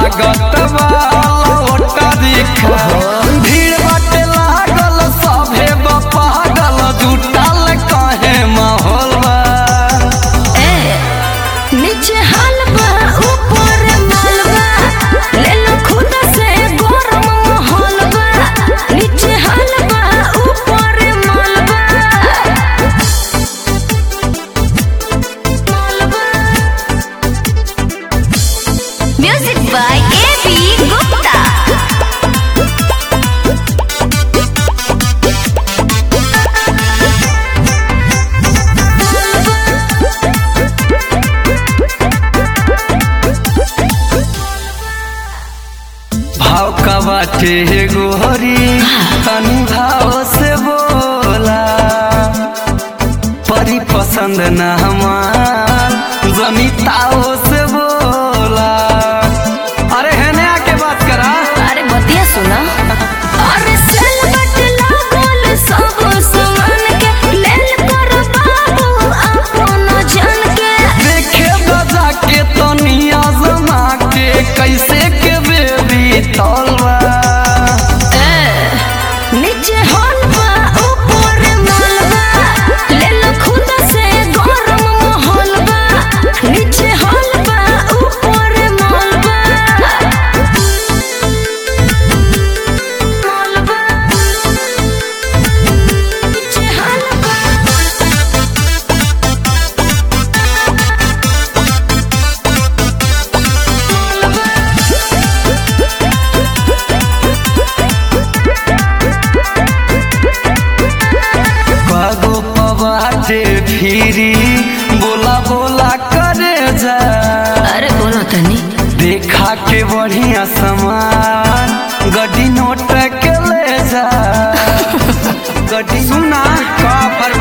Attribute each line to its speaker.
Speaker 1: लागत वाला दिखा भीड़ बाटे लागल सभे पागल जुटल कहे माहौल बा
Speaker 2: नीचे हाल बा ऊपर माल बा ले लो खुद से गरम माहौल बा नीचे हाल बा ऊपर माल बा म्यूजिक बाय एबी गुप्ता
Speaker 1: भाव का बाटे गोहरी तनी भाव से बोला परी पसंद न हमार जनिताओ से बोला अरे हेने आके बात करा
Speaker 2: अरे बतिया सुना अरे सेल बट लागल सब सामान के लेल कर बाबू अपन जान के
Speaker 1: देखे बजा के तनिया जमा के कैसे के बेबी तलवा
Speaker 2: नीचे हाल बा ऊपर माल बा ले लो खुद से गरम माहौल बा नीचे हाल बा ऊपर माल बा माल बा नीचे हाल बा
Speaker 1: बागो पवाटे फिरी बोला बोला करे जा
Speaker 2: अरे बोलो तनी
Speaker 1: देखा के बढ़िया सामान गड्डी नोट के ले जा गड्डी सुना का